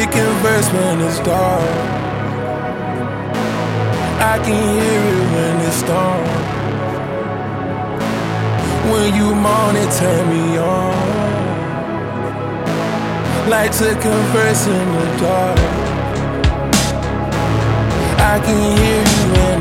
converse when it's dark. I can hear it when it's storm. When you moan it turn me on. Like to converse in the dark. I can hear you when